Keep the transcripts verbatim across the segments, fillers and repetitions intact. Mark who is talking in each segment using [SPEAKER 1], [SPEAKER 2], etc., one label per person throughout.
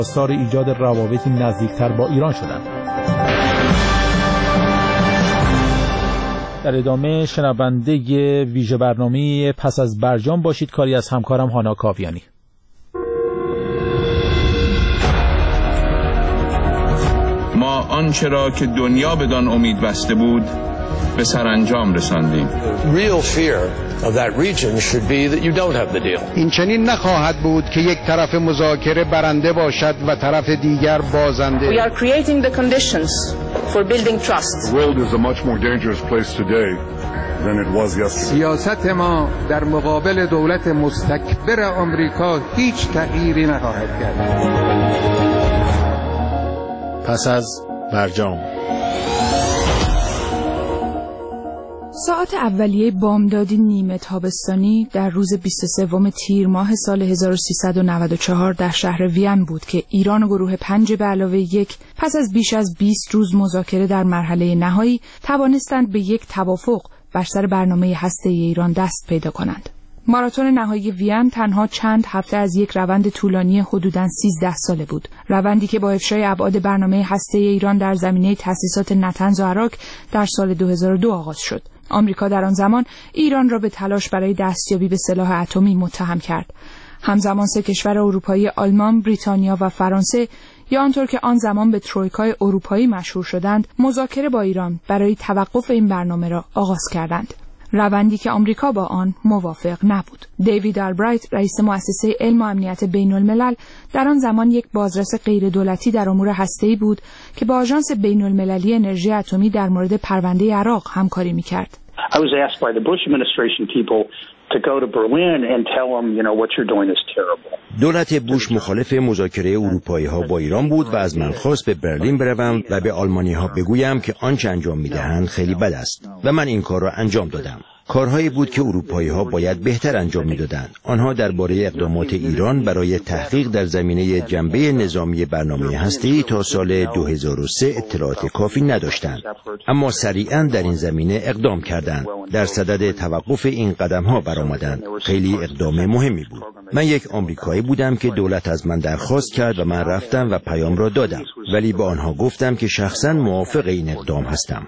[SPEAKER 1] خواستار ایجاد روابطی نزدیکتر با ایران شدند. در ادامه شنونده ویژه برنامه پس از برجام باشید، کاری از همکارم هانا کاویانی.
[SPEAKER 2] ما آنچه را که دنیا بدان امید بسته بود به سرانجام رساندیم.
[SPEAKER 3] Real fear of that region should be that you don't have the deal.
[SPEAKER 4] این چنین نخواهد بود که یک طرف مذاکره برنده باشد و طرف دیگر بازنده.
[SPEAKER 5] We are creating the conditions for building trust.
[SPEAKER 6] The world is a much more dangerous place today than it was yesterday.
[SPEAKER 7] سیاست ما در مقابل دولت مستکبر آمریکا هیچ تغییری نخواهد کرد.
[SPEAKER 8] پس از برجام.
[SPEAKER 9] ساعت اولیه بامدادی نیمه تابستانی در روز بیست و سوم تیر ماه سال هزار و سیصد و نود و چهار در شهر وین بود که ایران و گروه پنج به علاوه یک پس از بیش از بیست روز مذاکره در مرحله نهایی توانستند به یک توافق بر سر برنامه هسته‌ای ایران دست پیدا کنند. ماراتون نهایی وین تنها چند هفته از یک روند طولانی حدوداً سیزده ساله بود. روندی که با افشای ابعاد برنامه هسته‌ای ایران در زمینه تأسیسات نطنز و عراق در سال دو هزار و دو آغاز شد. آمریکا در آن زمان ایران را به تلاش برای دستیابی به سلاح اتمی متهم کرد. همزمان سه کشور اروپایی آلمان، بریتانیا و فرانسه یا آنطور که آن زمان به ترویکای اروپایی مشهور شدند، مذاکره با ایران برای توقف این برنامه را آغاز کردند. روندی که آمریکا با آن موافق نبود. دیوید آلبرایت، رئیس مؤسسه علم و امنیت بین الملل، در آن زمان یک بازرس غیر دولتی در امور هسته‌ای بود که با آژانس بین المللی انرژی اتمی در مورد پرونده عراق همکاری می‌کرد.
[SPEAKER 10] I was asked by the Bush administration people to go to Berlin and tell them, you know, what you're doing is terrible.
[SPEAKER 11] دولت بوش مخالف مذاکره اروپایی‌ها با ایران بود و از من خواست به برلین بروم و به آلمانی‌ها بگویم که آنچه انجام می‌دهند خیلی بد است و من این کار را انجام دادم. کارهایی بود که اروپایی‌ها باید بهتر انجام می‌دادند. آنها درباره اقدامات ایران برای تحقیق در زمینه جنبه نظامی برنامه هسته‌ای تا سال دو هزار و سه اطلاعات کافی نداشتند، اما سریعاً در این زمینه اقدام کردند. در صدد توقف این قدم‌ها برآمدند. خیلی اقدام مهمی بود. من یک آمریکایی بودم که دولت از من درخواست کرد و من رفتم و پیام را دادم، ولی با آنها گفتم که شخصاً موافق این اقدام هستم.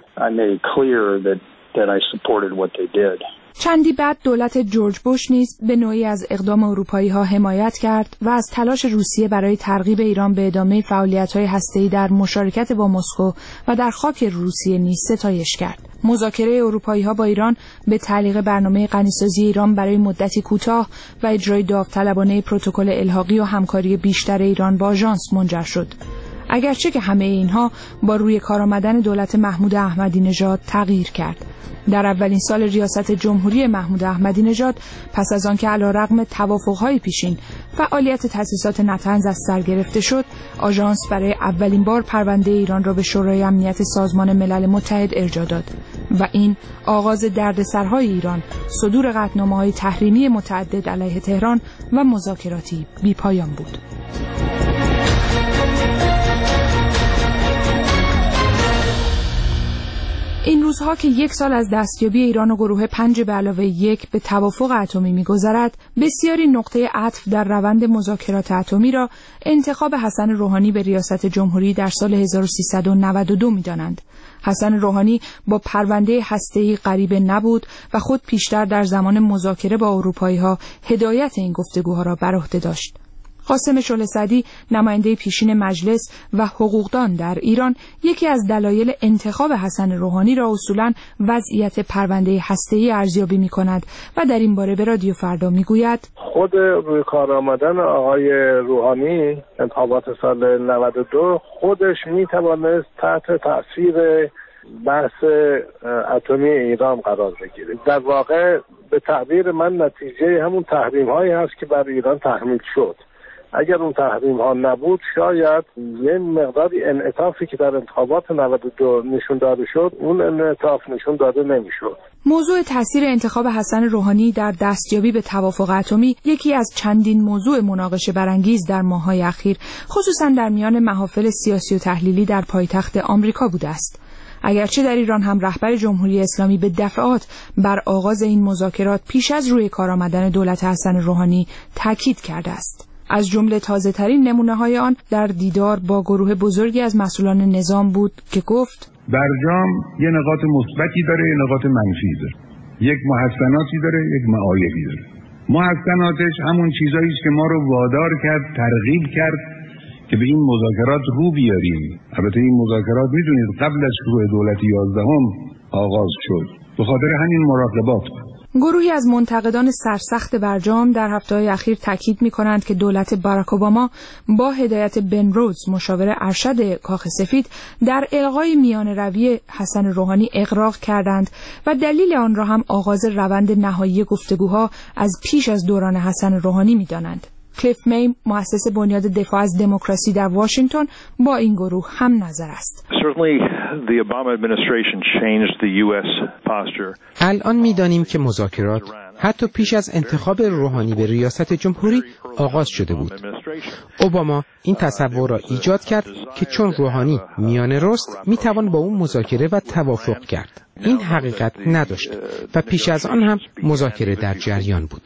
[SPEAKER 10] that I supported what they did.
[SPEAKER 9] چندی بعد دولت جورج بوش نیز به نوعی از اقدام اروپایی‌ها حمایت کرد و از تلاش روسیه برای ترغیب ایران به ادامه فعالیت‌های هسته‌ای در مشارکت با مسکو و در خاک روسیه نیز ستایش کرد. مذاکره اروپایی‌ها با ایران به تعلیق برنامه غنیسازی ایران برای مدتی کوتاه و اجرای داوطلبانه پروتکل الحاقی و همکاری بیشتر ایران با آژانس منجر شد. اگرچه که همه اینها با روی کار آمدن دولت محمود احمدی نژاد تغییر کرد. در اولین سال ریاست جمهوری محمود احمدی نژاد، پس از آنکه علیرغم توافق‌های پیشین فعالیت تأسیسات نطنز از سر گرفته شد، آژانس برای اولین بار پرونده ایران را به شورای امنیت سازمان ملل متحد ارجاع داد و این آغاز دردسرهای ایران، صدور قطعنامه‌های تحریمی متعدد علیه تهران و مذاکراتی بی‌پایان بود. این روزها که یک سال از دستیابی ایران و گروه پنج به علاوه یک به توافق اتمی می‌گذرد، بسیاری نقطه عطف در روند مذاکرات اتمی را انتخاب حسن روحانی به ریاست جمهوری در سال هزار و سیصد و نود و دو می‌دانند. حسن روحانی با پرونده هسته‌ای غریبه نبود و خود پیشتر در زمان مذاکره با اروپایی‌ها هدایت این گفتگوها را بر عهده داشت. قاسم شعله سعدی، نماینده پیشین مجلس و حقوقدان در ایران، یکی از دلایل انتخاب حسن روحانی را اصولاً وضعیت پرونده هسته‌ای ارزیابی می‌کند و در این باره به رادیو فردا می‌گوید:
[SPEAKER 12] خود روی کار آمدن آقای روحانی انتخابات سال نود و دو خودش می‌توانست تحت تأثیر بحث اتمی ایران قرار بگیره. در واقع به تعبیر من نتیجه همون تحریم‌هایی هست که بر ایران تحمیل شد. اگر اون تحریم ها نبود، شاید یه مقداری انعطافی که در انتخابات نود و دو نشون داده شد، اون انعطاف نشون داده نمیشد.
[SPEAKER 9] موضوع تاثیر انتخاب حسن روحانی در دستیابی به توافق اتمی یکی از چندین موضوع مناقشه برانگیز در ماه‌های اخیر، خصوصا در میان محافل سیاسی و تحلیلی در پایتخت آمریکا بوده است. اگرچه در ایران هم رهبر جمهوری اسلامی به دفعات بر آغاز این مذاکرات پیش از روی کار آمدن دولت حسن روحانی تاکید کرده است. از جمله تازه‌ترین نمونه‌های آن در دیدار با گروه بزرگی از مسئولان نظام بود که گفت
[SPEAKER 6] برجام یه نقاط مثبتی داره، یه نقاط منفی داره. یک محسناتی داره، یک معایبی داره. محسناتش همون چیزایی است که ما رو وادار کرد، ترغیب کرد که به این مذاکرات رو بیاریم. البته این مذاکرات میدونید قبل از شروع دولت یازدهم آغاز شد. به خاطر همین مراقبات.
[SPEAKER 9] گروهی از منتقدان سرسخت برجام در هفته‌های اخیر تاکید می‌کنند که دولت باراک اوباما با هدایت بن رودز مشاور ارشد کاخ سفید در الغای میانه‌روی حسن روحانی اغراق کردند و دلیل آن را هم آغاز روند نهایی گفتگوها از پیش از دوران حسن روحانی می‌دانند. کلیف می، مؤسس بنیاد دفاع از دموکراسی در واشنگتن، با این گروه هم نظر است.
[SPEAKER 13] الان می‌دانیم که مذاکرات حتی پیش از انتخاب روحانی به ریاست جمهوری آغاز شده بود. اوباما این تصور را ایجاد کرد که چون روحانی میانه رست میتوان با اون مذاکره و توافق کرد. این حقیقت نداشت و پیش از آن هم مذاکره در جریان بود.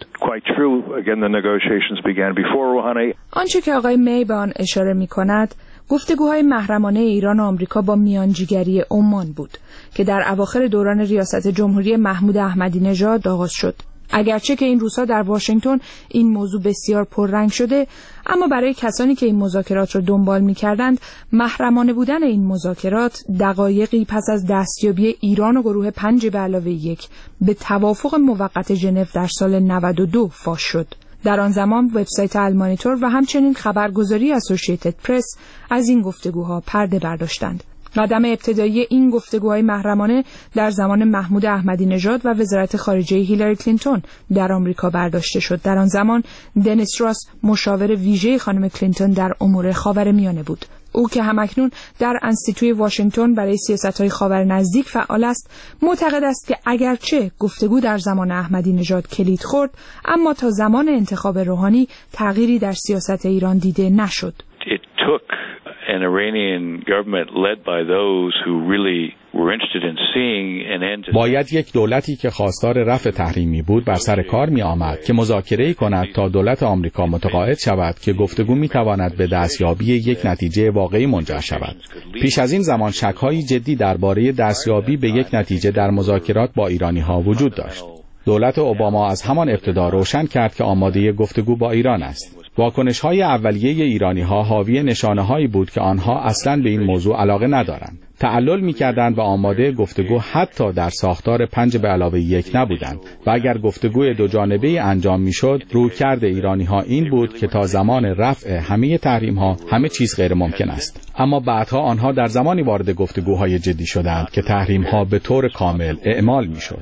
[SPEAKER 9] آنچه که آقای می به آن اشاره می کند گفتگوهای محرمانه ایران و آمریکا با میانجیگری عمان بود که در اواخر دوران ریاست جمهوری محمود احمدی نژاد آغاز شد. اگرچه که این روزها در واشنگتن این موضوع بسیار پررنگ شده، اما برای کسانی که این مذاکرات را دنبال می‌کردند، محرمانه بودن این مذاکرات دقایقی پس از دستیابی ایران و گروه پنج به علاوه یک به توافق موقت ژنو در سال نود و دو فاش شد. در آن زمان وبسایت المانیتور و همچنین خبرگزاری اسوسییتد پرس از این گفتگوها پرده برداشتند. قدم ابتدایی این گفتگوهای محرمانه در زمان محمود احمدی نژاد و وزارت خارجه هیلاری کلینتون در آمریکا برداشته شد. در آن زمان دنیس راس مشاور ویژه خانم کلینتون در امور خاورمیانه بود. او که همکنون در انستیتوی واشنگتن برای سیاست‌های خاور نزدیک فعال است، معتقد است که اگرچه گفتگو در زمان احمدی نژاد کلید خورد، اما تا زمان انتخاب روحانی تغییری در سیاست ایران دیده نشد.
[SPEAKER 14] An Iranian government led by those who really were interested in seeing an end to
[SPEAKER 15] باید یک دولتی که خواستار رفع تحریمی بود بر سر کار می آمد که مذاکره‌ای کند تا دولت آمریکا متقاعد شود که گفتگو می تواند به دستیابی یک نتیجه واقعی منجر شود. پیش از این زمان شک‌های جدی درباره دستیابی به یک نتیجه در مذاکرات با ایرانی‌ها وجود داشت. دولت اوباما از همان ابتدا روشن کرد که آماده گفتگو با ایران است. واکنش‌های اولیه ایرانی‌ها حاوی نشانه‌هایی بود که آنها اصلاً به این موضوع علاقه ندارند. تعلل می‌کردند و آماده گفتگو حتی در ساختار پنج به علاوه یک نبودند و اگر گفتگوی دو جانبه‌ای انجام می‌شد، رویکرد ایرانی‌ها این بود که تا زمان رفع همه تحریم‌ها همه چیز غیر ممکن است. اما بعدها آنها در زمانی وارد گفتگوهای جدی شدند که تحریم‌ها به طور کامل اعمال می‌شد.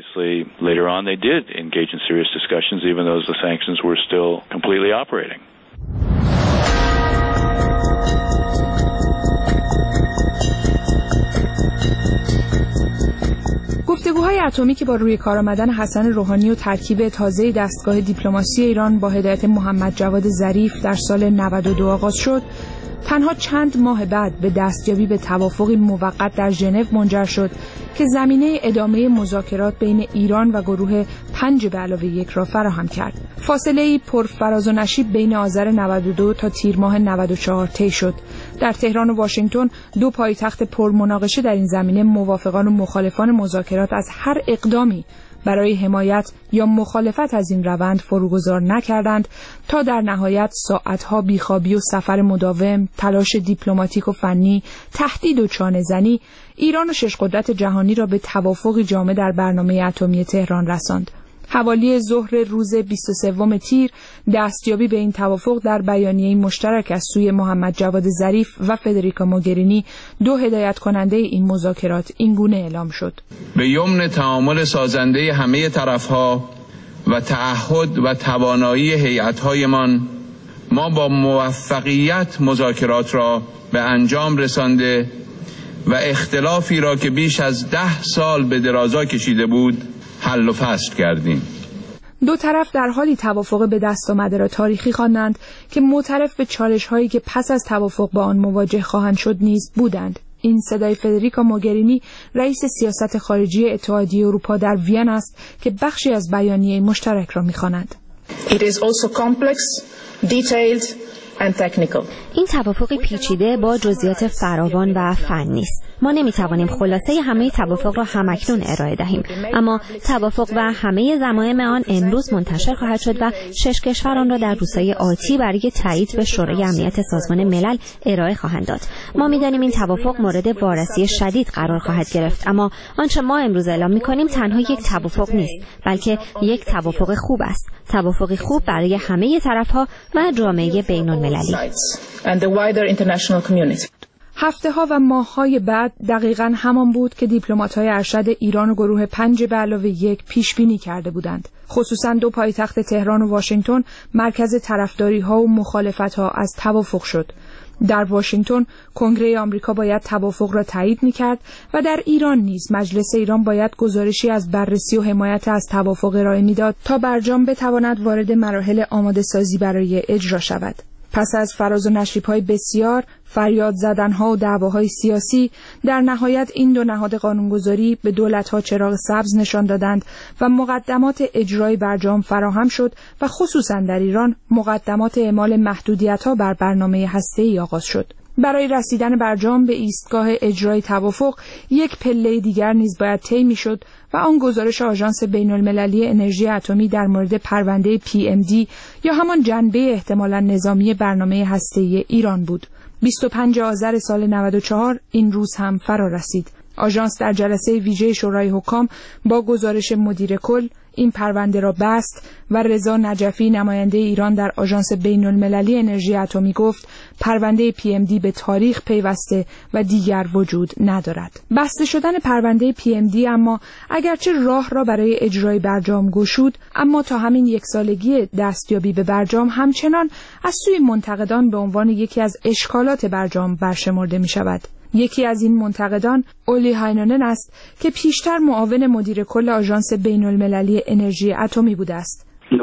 [SPEAKER 9] گفتگوهای اتمی که با روی کار آمدن حسن روحانی و ترکیب تازه دستگاه دیپلماسی ایران با هدایت محمد جواد ظریف در سال نود و دو آغاز شد، تنها چند ماه بعد به دستیابی به توافقی موقت در ژنو منجر شد که زمینه ادامه مذاکرات بین ایران و گروه پنج به علاوه یک را فراهم کرد. فاصله‌ای پرفراز و نشیب بین آذر نود و دو تا تیر ماه نود و چهار طی شد. در تهران و واشنگتن، دو پایتخت پرمناقشه در این زمینه، موافقان و مخالفان مذاکرات از هر اقدامی برای حمایت یا مخالفت از این روند فروگذار نکردند تا در نهایت ساعتها بیخوابی و سفر مداوم، تلاش دیپلماتیک و فنی، تهدید و چانه‌زنی ایران و شش قدرت جهانی را به توافقی جامع در برنامه اتمی تهران رساند. حوالی ظهر روز بیست و سوم تیر دستیابی به این توافق در بیانیه مشترک از سوی محمد جواد ظریف و فدریکا موگرینی، دو هدایت کننده این مذاکرات، این گونه اعلام شد:
[SPEAKER 2] به یمن تعامل سازنده همه طرف‌ها و تعهد و توانایی هیئت‌هایمان ما با موفقیت مذاکرات را به انجام رسانده و اختلافی را که بیش از ده سال به درازا کشیده بود حل و فصل کردیم.
[SPEAKER 9] دو طرف در حالی توافق به دست آمده را تاریخی خواندند که معترف به چالش‌هایی که پس از توافق با آن مواجه خواهند شد نیز بودند. این صدای فدریکا موگرینی، رئیس سیاست خارجی اتحادیه اروپا در وین است که بخشی از بیانیه مشترک را می‌خواند.
[SPEAKER 5] It is also complex, detailed and technical.
[SPEAKER 16] این توافقی پیچیده با جزئیات فراوان و فنی است. ما نمیتوانیم خلاصه همه توافق را همکنون ارائه دهیم، اما توافق و همه ضمایم آن امروز منتشر خواهد شد و شش کشور آن را در روزهای آتی برای تایید به شورای امنیت سازمان ملل ارائه خواهند داد. ما می‌دانیم این توافق مورد وارسی شدید قرار خواهد گرفت، اما آنچه ما امروز اعلام می‌کنیم تنها یک توافق نیست، بلکه یک توافق خوب است. توافقی خوب برای همه طرف‌ها و جامعه بین‌المللی.
[SPEAKER 9] هفته ها و ماه های بعد دقیقاً همان بود که دیپلمات‌های ارشد ایران و گروه پنج به علاوه یک پیش بینی کرده بودند. خصوصاً دو پایتخت تهران و واشنگتن مرکز طرفداری ها و مخالفت ها از توافق شد. در واشنگتن کنگره آمریکا باید توافق را تایید می‌کرد و در ایران نیز مجلس ایران باید گزارشی از بررسی و حمایت از توافق ارائه می‌داد تا برجام بتواند وارد مراحل آماده سازی برای اجرا شود. پس از فراز و نشیب‌های بسیار، فریاد زدن‌ها و دعواهای سیاسی، در نهایت این دو نهاد قانونگذاری به دولت‌ها چراغ سبز نشان دادند و مقدمات اجرای برجام فراهم شد و خصوصاً در ایران مقدمات اعمال محدودیت‌ها بر برنامه هسته‌ای آغاز شد. برای رسیدن برجام به ایستگاه اجرای توافق یک پله دیگر نیز باید طی می‌شد و آن گزارش آژانس بین‌المللی انرژی اتمی در مورد پرونده پی ام دی یا همان جنبه احتمالاً نظامی برنامه هسته‌ای ایران بود. بیست و پنجم آذر سال نود و چهار این روز هم فرا رسید. آژانس در جلسه ویژه شورای حکام با گزارش مدیر کل این پرونده را بست و رضا نجفی نماینده ایران در آژانس بین‌المللی انرژی اتمی گفت پرونده پی ام دی به تاریخ پیوسته و دیگر وجود ندارد. بسته شدن پرونده پی ام دی اما اگرچه راه را برای اجرای برجام گشود، اما تا همین یک سالگی دستیابی به برجام همچنان از سوی منتقدان به عنوان یکی از اشکالات برجام برشمرده می شود. یکی از این منتقدان اولی هاینونن است که پیشتر معاون مدیر کل آژانس بین‌المللی انرژی اتمی بوده است.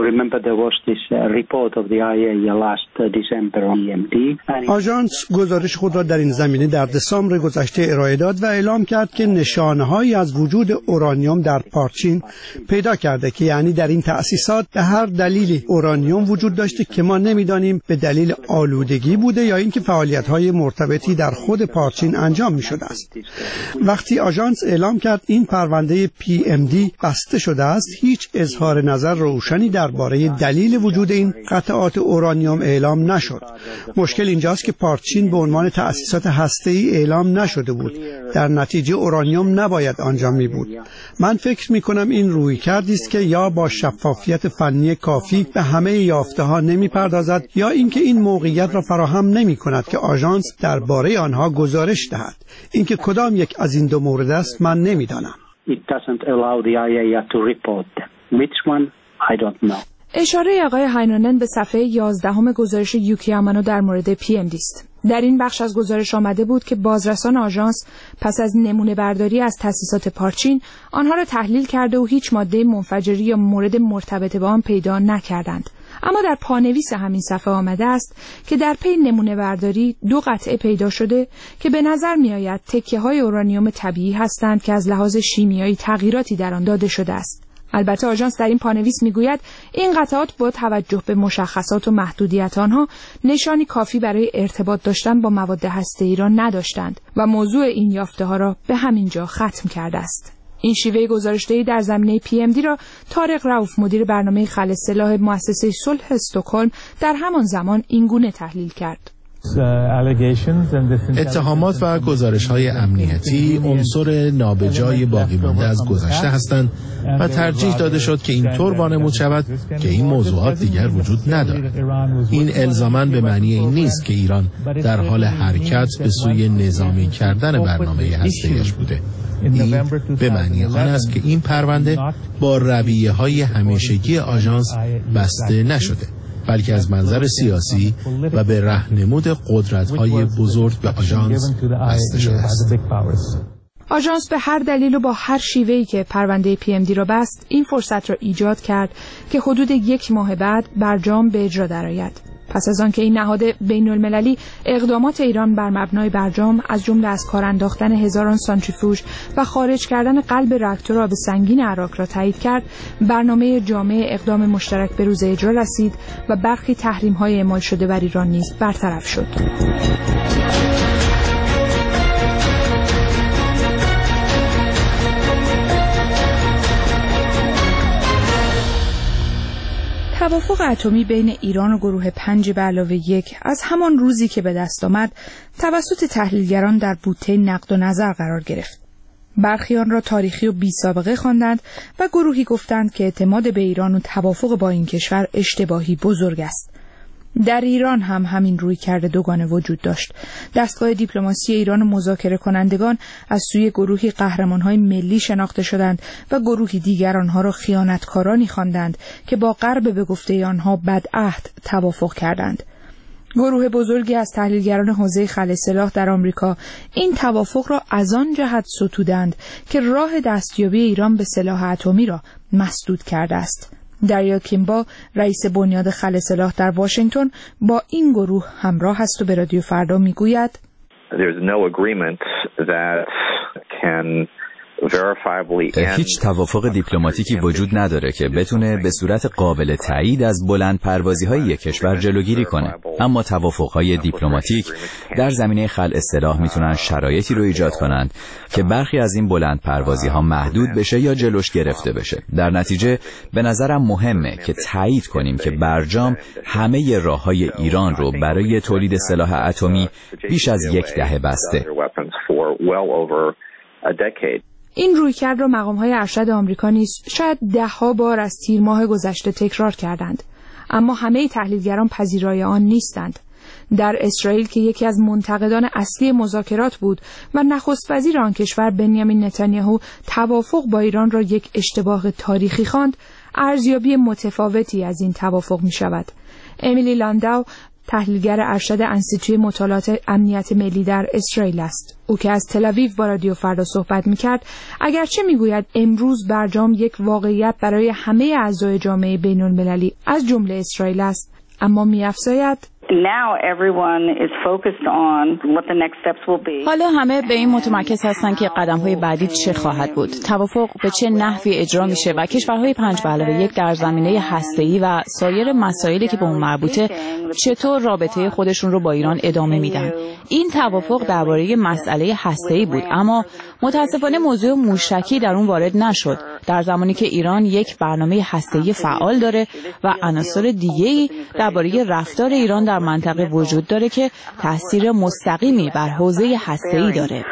[SPEAKER 17] آژانس گزارش خود را در این زمینه در دسامبر گذشته ارائه داد و اعلام کرد که نشانه‌هایی از وجود اورانیوم در پارچین پیدا کرده که یعنی در این تأسیسات به هر دلیلی اورانیوم وجود داشته که ما نمی‌دانیم به دلیل آلودگی بوده یا اینکه فعالیت‌های مرتبطی در خود پارچین انجام می‌شده است. وقتی آژانس اعلام کرد این پرونده پی ام دی بسته شده است، هیچ اظهار نظر روشنی درباره دلیل وجود این قطعات اورانیوم اعلام نشد. مشکل اینجاست که پارچین به عنوان تأسیسات هسته‌ای اعلام نشده بود. در نتیجه اورانیوم نباید آنجا می بود. من فکر می کنم این روی کردی است که یا با شفافیت فنی کافی به همه یافته‌ها نمی پردازد یا اینکه این موقعیت را فراهم نمی کند که آژانس درباره آنها گزارش دهد. اینکه کدام یک از این دو مورد است من نمی‌دانم.
[SPEAKER 9] اشاره آقای هاینونن به صفحه یازدهم گزارش یوکی آمانو در مورد پی ام دی است. در این بخش از گزارش آمده بود که بازرسان آژانس پس از نمونه برداری از تأسیسات پارچین آنها را تحلیل کرده و هیچ ماده منفجری یا مورد مرتبط با آن پیدا نکردند. اما در پانویس همین صفحه آمده است که در پی نمونه برداری دو قطعه پیدا شده که به نظر می آید تکه های اورانیوم طبیعی هستند که از لحاظ شیمیایی تغییراتی در آن داده شده است. البته آژانس در این پانویس میگوید این قطعات با توجه به مشخصات و محدودیت آنها نشانی کافی برای ارتباط داشتن با مواد هسته‌ای را نداشتند و موضوع این یافته ها را به همین جا ختم کرده است. این شیوه گزارش‌دهی در زمینه پی ام دی را طارق رؤوف مدیر برنامه خلع سلاح مؤسسه صلح استکهلم در همان زمان اینگونه تحلیل کرد.
[SPEAKER 8] اتهامات و گزارش‌های امنیتی عنصر نابجای باقی مانده از گذشته هستند و ترجیح داده شد که اینطور وانمود شود که این موضوعات دیگر وجود ندارد. این الزاماً به معنی این نیست که ایران در حال حرکت به سوی نظامی کردن برنامه هسته‌ایش بوده. این به معنی آن است که این پرونده با رویه‌های همیشگی آژانس بسته نشده، بلکه از منظر سیاسی و به راهنمود قدرت‌های بزرگ به آژانس بسته شده است.
[SPEAKER 9] آژانس به هر دلیل و با هر شیوهی که پرونده پی ام دی را بست، این فرصت را ایجاد کرد که حدود یک ماه بعد برجام به اجرا درآید. پس از آنکه این نهاد بین المللی اقدامات ایران بر مبنای برجام از جمله از کار انداختن هزاران سانتریفوژ و خارج کردن قلب راکتور آب سنگین عراق را تایید کرد، برنامه جامع اقدام مشترک به روز اجرا رسید و برخی تحریم‌های اعمال شده بر ایران نیز برطرف شد. توافق اتمی بین ایران و گروه پنج به علاوه یک از همان روزی که به دست آمد توسط تحلیلگران در بوته نقد و نظر قرار گرفت. برخی آن را تاریخی و بی سابقه خواندند و گروهی گفتند که اعتماد به ایران و توافق با این کشور اشتباهی بزرگ است. در ایران هم همین رویکرد دوگانه وجود داشت. دستگاه دیپلماسی ایران و مذاکره کنندگان از سوی گروهی قهرمان‌های ملی شناخته شدند و گروهی دیگر آنها را خیانتکارانی خواندند که با غرب به گفته آنها بدعهد توافق کردند. گروه بزرگی از تحلیلگران حوزه خلع سلاح در آمریکا این توافق را از آن جهت ستودند که راه دستیابی ایران به سلاح اتمی را مسدود کرده است. دریا کیمبا، رئیس بنیاد خلع سلاح در واشنگتن، با این گروه همراه است و به رادیو فردا میگوید
[SPEAKER 18] There's no agreement that can
[SPEAKER 19] هیچ توافق دیپلماتیکی وجود نداره که بتونه به صورت قابل تایید از بلند پروازی های یک کشور جلوگیری کنه. اما توافق های دیپلماتیک در زمینه خلع سلاح میتونن شرایطی رو ایجاد کنند که برخی از این بلند پروازی ها محدود بشه یا جلوش گرفته بشه. در نتیجه به نظرم مهمه که تایید کنیم که برجام همه راههای ایران رو برای تولید سلاح اتمی بیش از یک دهه بسته.
[SPEAKER 9] این رویکرد را مقام‌های ارشد آمریکا نیز شاید ده‌ها بار از تیر ماه گذشته تکرار کردند، اما همه تحلیلگران پذیرای آن نیستند. در اسرائیل که یکی از منتقدان اصلی مذاکرات بود و نخست وزیر آن کشور بنیامین نتانیاهو توافق با ایران را یک اشتباه تاریخی خواند، ارزیابی متفاوتی از این توافق می شود. امیلی لانداو تحلیلگر ارشد انستیتوی مطالعات امنیت ملی در اسرائیل است. او که از تل آویو با رادیو فردا صحبت می‌کرد، اگرچه می‌گوید امروز برجام یک واقعیت برای همه اعضای جامعه بین‌المللی از جمله اسرائیل است، اما می‌افزاید
[SPEAKER 20] حالا همه به این متمرکز هستند که قدم‌های بعدی چه خواهد بود، توافق به چه نحوی اجرا میشه و کشورهای پنج به علاوه یک در زمینه هسته‌ای و سایر مسائلی که به اون مربوطه چطور رابطه خودشون رو با ایران ادامه میدن. این توافق درباره مسئله هسته‌ای بود، اما متاسفانه موضوع موشکی در اون وارد نشد، در زمانی که ایران یک برنامه هسته‌ای فعال داره و عناصر دیگه‌ای درباره رفتار ایران در منطقه وجود داره که تاثیر مستقیمی بر حوزه هسته‌ای داره.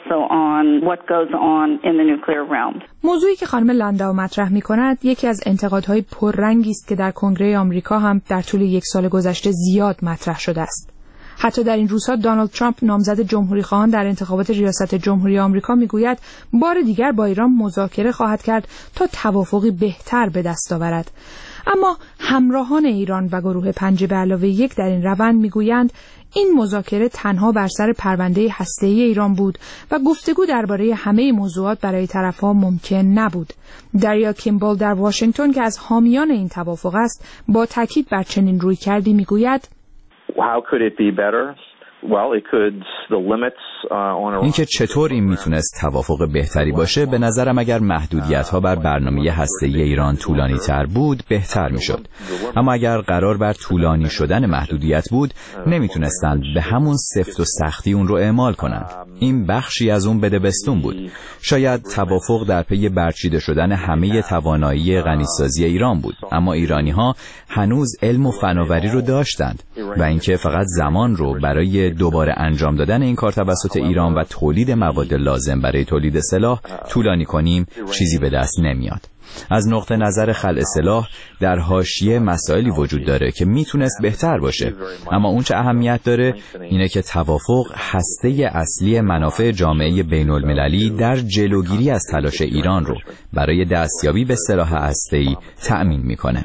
[SPEAKER 9] موضوعی که خانم لانداو مطرح می‌کند یکی از انتقادهای پررنگی است که در کنگره آمریکا هم در طول یک سال گذشته زیاد مطرح شده است. حتی در این روزها دونالد ترامپ نامزد جمهوری‌خواهان در انتخابات ریاست جمهوری آمریکا میگوید بار دیگر با ایران مذاکره خواهد کرد تا توافقی بهتر به دست آورد. اما همراهان ایران و گروه پنج به علاوه یک در این روند میگویند این مذاکره تنها بر سر پرونده هسته‌ای ایران بود و گفتگو درباره همه موضوعات برای طرف‌ها ممکن نبود. دریا کیمبل در واشنگتن که از حامیان این توافق است، با تاکید بر چنین رویکردی میگوید
[SPEAKER 18] How could it be better? Well, it could the limits on
[SPEAKER 19] اینکه چطور این میتونست توافق بهتری باشه، به نظرم اگر محدودیت‌ها بر برنامه هسته‌ای ایران طولانی تر بود بهتر میشد. اما اگر قرار بر طولانی شدن محدودیت بود، نمیتونستند به همون سفت و سختی اون رو اعمال کنند. این بخشی از اون بدبستون بود. شاید توافق در پی برچیده شدن همه توانایی غنیسازی ایران بود، اما ایرانی‌ها هنوز علم و فناوری رو داشتند و اینکه فقط زمان رو برای دوباره انجام دادن این کار توسط ایران و تولید مواد لازم برای تولید سلاح طولانی کنیم چیزی به دست نمیاد. از نقطه نظر خلع سلاح در حاشیه مسائلی وجود داره که میتونست بهتر باشه، اما اون چه اهمیت داره اینه که توافق هسته اصلی منافع جامعه بین المللی در جلوگیری از تلاش ایران رو برای دستیابی به سلاح هسته‌ای تأمین میکنه.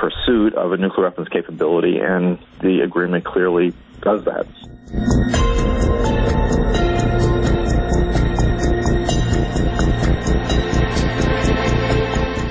[SPEAKER 9] برنامه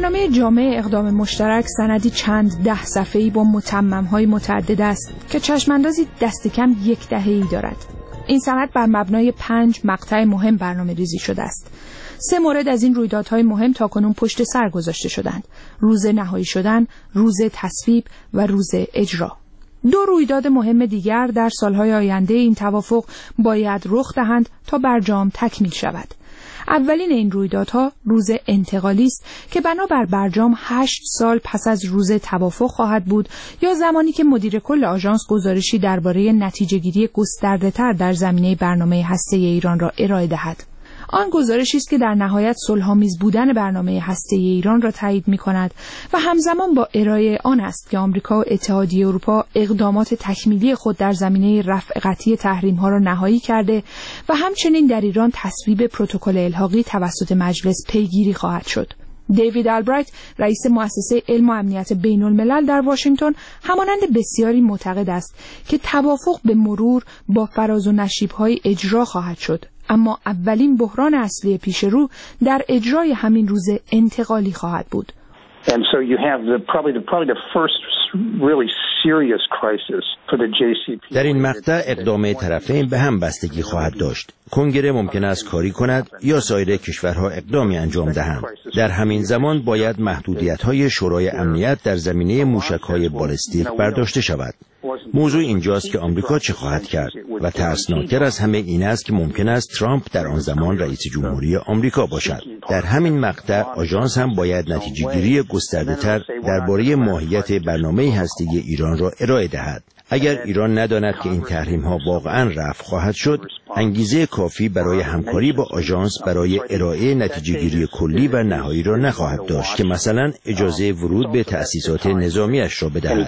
[SPEAKER 9] برنامه جامع اقدام مشترک سندی چند ده صفحه‌ای با متمم‌های متعدد است که چشماندازی دست کم یک دهه‌ای دارد. این سند بر مبنای پنج مقطع مهم برنامه‌ریزی شده است. سه مورد از این رویدادهای مهم تاکنون پشت سر گذاشته شدند: روز نهایی شدن، روز تصویب و روز اجرا. دو رویداد مهم دیگر در سالهای آینده این توافق باید رخ دهند تا برجام تکمیل شود. اولین این رویدادها روز انتقالی است که بنابر برجام هشت سال پس از روز توافق خواهد بود یا زمانی که مدیر کل آژانس گزارشی درباره نتیجه‌گیری گسترده‌تر در زمینه برنامه هسته‌ای ایران را ارائه دهد. آن گزارشی است که در نهایت صلح‌آمیز بودن برنامه هسته‌ای ایران را تایید می‌کند و همزمان با ارائه آن است که آمریکا و اتحادیه اروپا اقدامات تکمیلی خود در زمینه رفع قطعی تحریم‌ها را نهایی کرده و همچنین در ایران تصویب پروتکل الحاقی توسط مجلس پیگیری خواهد شد. دیوید آلبرایت، رئیس مؤسسه علم و امنیت بین الملل در واشنگتن، همانند بسیاری معتقد است که توافق به مرور با فراز و نشیب‌های اجرا خواهد شد، اما اولین بحران اصلی پیش رو در اجرای همین روز انتقالی خواهد بود.
[SPEAKER 10] And so you have the probably the probably the first really serious crisis for the جی سی پی.
[SPEAKER 11] در این مقطع اقدام طرفین به هم بستگی خواهد داشت. کنگره ممکن است کاری کند یا سایر کشورها اقدامی انجام دهند. در همین زمان باید محدودیت‌های شورای امنیت در زمینه موشک‌های بالستیک برداشته شود. موضوع اینجاست که آمریکا چه خواهد کرد و ترسناکتر از همه این است که ممکن است ترامپ در آن زمان رئیس جمهوری آمریکا باشد. در همین مقطع آژانس هم باید نتیجه‌گیری گسترده‌تر درباره ماهیت برنامه هسته‌ای ایران را ارائه دهد. اگر ایران نداند که این تحریم‌ها واقعاً رفع خواهد شد، انگیزه کافی برای همکاری با آژانس برای ارائه نتیجه‌گیری کلی و نهایی را نخواهد داشت که مثلا اجازه ورود به تأسیسات نظامیش را بدهد.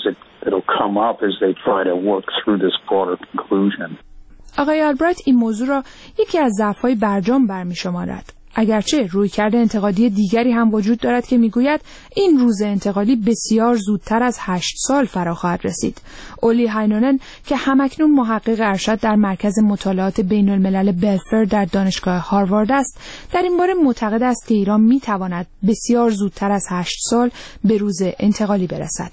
[SPEAKER 9] آقای آلبرایت این موضوع را یکی از ضعف‌های برجام برمی‌شمارد. اگرچه رویکرد انتقادی دیگری هم وجود دارد که میگوید این روز انتقالی بسیار زودتر از هشت سال فرا خواهد رسید. اولی هاینونن که همکنون محقق ارشد در مرکز مطالعات بین الملل بلفر در دانشگاه هاروارد است، در این باره معتقد است که ایران میتواند بسیار زودتر از هشت سال به روز انتقالی برسد.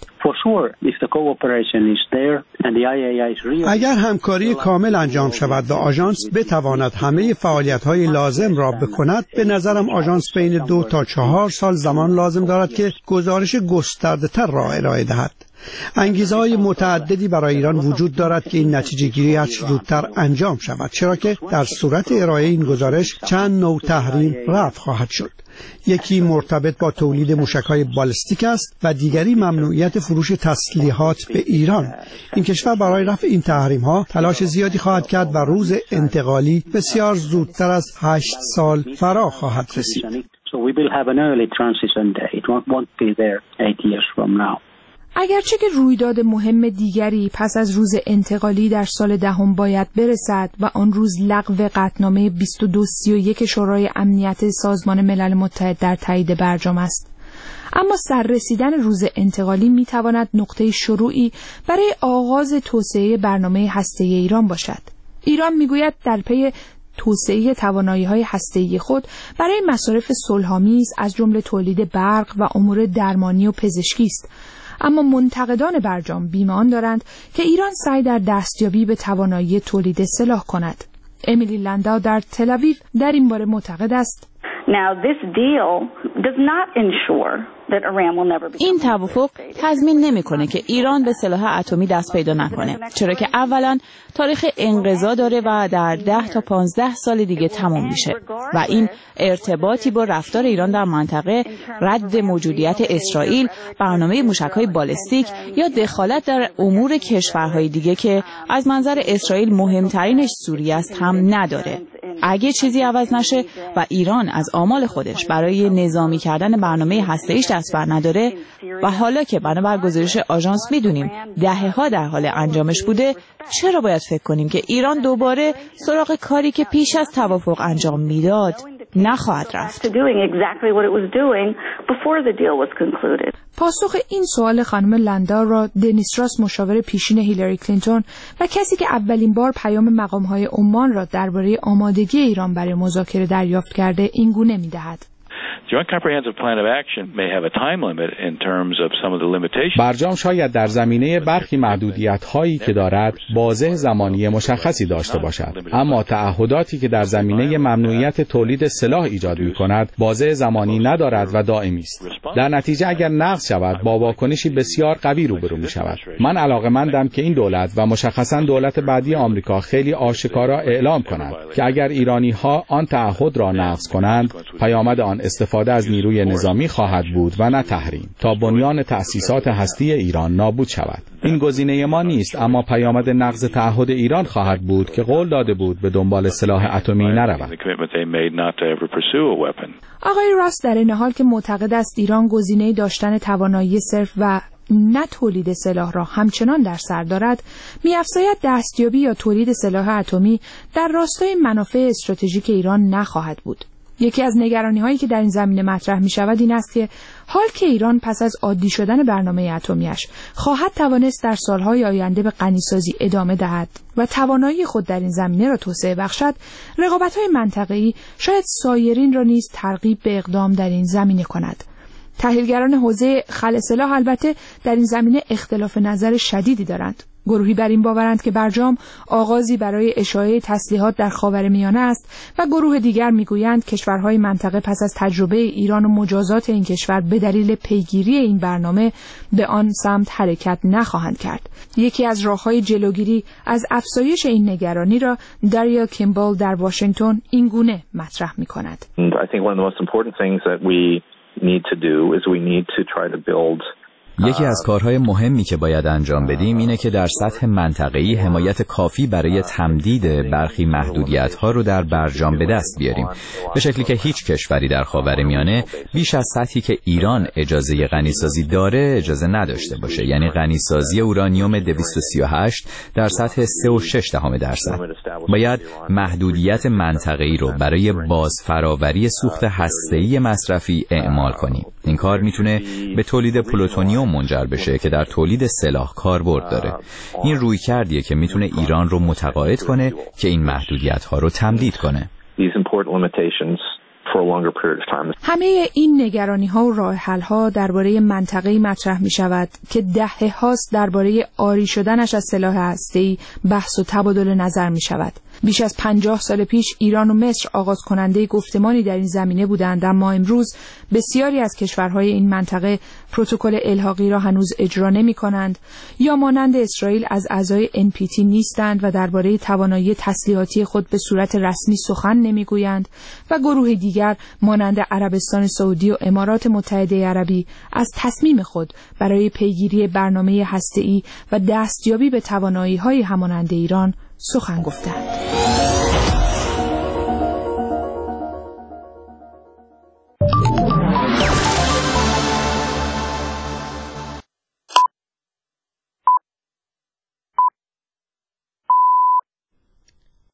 [SPEAKER 17] اگر همکاری کامل انجام شود و آژانس بتواند همه فعالیت‌های لازم را بکند، به نظرم آژانس بین دو تا چهار سال زمان لازم دارد که گزارش گسترده‌تر را ارائه دهد. انگیزه‌های متعددی برای ایران وجود دارد که این نتیجه گیری هر چه زودتر انجام شود، چرا که در صورت ارائه این گزارش چند نوع تحریم رفع خواهد شد. یکی مرتبط با تولید موشک‌های بالستیک است و دیگری ممنوعیت فروش تسلیحات به ایران. این کشور برای رفع این تحریم‌ها تلاش زیادی خواهد کرد و روز انتقالی بسیار زودتر از هشت سال فرا خواهد رسید.
[SPEAKER 9] اگرچه که رویداد مهم دیگری پس از روز انتقالی در سال دهم باید برسد و آن روز لغو قطعنامه بیست و دو سی و یک شورای امنیت سازمان ملل متحد در تایید برجام است، اما سررسیدن روز انتقالی میتواند نقطه شروعی برای آغاز توسعه برنامه هسته‌ای ایران باشد. ایران میگوید در پی توسعه توانایی‌های هسته‌ای خود برای مصارف صلح‌آمیز از جمله تولید برق و امور درمانی و پزشکی است، اما منتقدان برجام بیمان دارند که ایران سعی در دستیابی به توانایی تولید سلاح کند. امیلی لنداو در تل آویو در این باره معتقد است:
[SPEAKER 20] این توافق تضمین نمی‌کنه که ایران به سلاح اتمی دست پیدا نکنه، چرا که اولا تاریخ انقضا داره و در ده تا پانزده سال دیگه تمام میشه و این ارتباطی با رفتار ایران در منطقه، رد موجودیت اسرائیل، برنامه موشک‌های بالستیک یا دخالت در امور کشورهای دیگه که از منظر اسرائیل مهمترینش سوریه است هم نداره. اگه چیزی عوض نشه و ایران از آمال خودش برای نظامی کردن برنامه هسته‌ایش دست بر نداره و حالا که بنابر گزارش آژانس میدونیم دهه‌ها در حال انجامش بوده، چرا باید فکر کنیم که ایران دوباره سراغ کاری که پیش از توافق انجام میداد نخواهد رفت؟
[SPEAKER 9] پاسخ این سوال خانم لندا را دنیس راس، مشاور پیشین هیلاری کلینتون و کسی که اولین بار پیام مقام‌های عمان را درباره آمادگی ایران برای مذاکره دریافت کرده، این گونه می‌دهد:
[SPEAKER 15] برجام شاید در زمینه برخی محدودیت‌هایی که دارد بازه زمانی مشخصی داشته باشد، اما تعهداتی که در زمینه ممنوعیت تولید سلاح ایجاد می‌کند بازه زمانی ندارد و دائمی است. در نتیجه اگر نقض شود با واکنشی بسیار قوی روبرو می‌شود. من علاقه‌مندم که این دولت و مشخصاً دولت بعدی آمریکا خیلی آشکارا اعلام کنند که اگر ایرانی‌ها آن تعهد را نقض کنند، پیامد آن استفاده از نیروی نظامی خواهد بود و نه تحریم، تا بنیان تأسیسات هستی ایران نابود شود. این گزینه ما نیست، اما پیامد نقض تعهد ایران خواهد بود که قول داده بود به دنبال سلاح اتمی نرود.
[SPEAKER 9] آقای راست در این حال که معتقد است ایران گزینه داشتن توانایی صرف و نه تولید سلاح را همچنان در سر دارد، می‌افزاید دستیابی یا تولید سلاح اتمی در راستای منافع استراتژیک ایران نخواهد بود. یکی از نگرانی‌هایی که در این زمینه مطرح می‌شود این است که حال که ایران پس از عادی شدن برنامه اتمی‌اش خواهد توانست در سال‌های آینده به غنیسازی ادامه دهد و توانایی خود در این زمینه را توسعه بخشد، رقابت‌های منطقه‌ای شاید سایرین را نیز ترغیب به اقدام در این زمینه کند. تحلیلگران حوزه خلع سلاح البته در این زمینه اختلاف نظر شدیدی دارند. گروهی بر این باورند که برجام آغازی برای اشاعه تسلیحات در خاورمیانه است و گروه دیگر میگویند کشورهای منطقه پس از تجربه ایران و مجازات این کشور به دلیل پیگیری این برنامه به آن سمت حرکت نخواهند کرد. یکی از راههای جلوگیری از افزایش این نگرانی را داریا کیمبل در واشنگتن این گونه مطرح می‌کند.
[SPEAKER 19] یکی از کارهای مهمی که باید انجام بدیم اینه که در سطح منطقه‌ای حمایت کافی برای تمدید برخی محدودیت‌ها رو در برجام به دست بیاریم، به شکلی که هیچ کشوری در خاورمیانه بیش از سطحی که ایران اجازه غنیسازی داره اجازه نداشته باشه، یعنی غنیسازی اورانیوم دویست و سی و هشت در سطح سه و شش دهم درصد. باید محدودیت منطقه‌ای رو برای بازفراوری سوخت هسته‌ای مصرفی اعمال کنیم. این کار میتونه به تولید پلوتونیوم منجر بشه که در تولید سلاح کاربرد داره. این رویکردیه که میتونه ایران رو متقاعد کنه که این محدودیت‌ها رو تمدید کنه.
[SPEAKER 9] همه این نگرانی‌ها و راه حل‌ها درباره منطقه‌ای مطرح می‌شود که دهه هاست درباره عاری شدنش از سلاح هسته‌ای بحث و تبادل نظر می‌شود. بیش از پنجاه سال پیش ایران و مصر آغاز کننده گفتمانی در این زمینه بودند، اما امروز بسیاری از کشورهای این منطقه پروتکل الحاقی را هنوز اجرا نمی‌کنند یا مانند اسرائیل از اعضای ان پی تی نیستند و درباره توانایی تسلیحاتی خود به صورت رسمی سخن نمی‌گویند و گروه دیگر مانند عربستان سعودی و امارات متحده عربی از تصمیم خود برای پیگیری برنامه هسته‌ای و دستیابی به توانایی‌های همانند ایران سخن گفتند.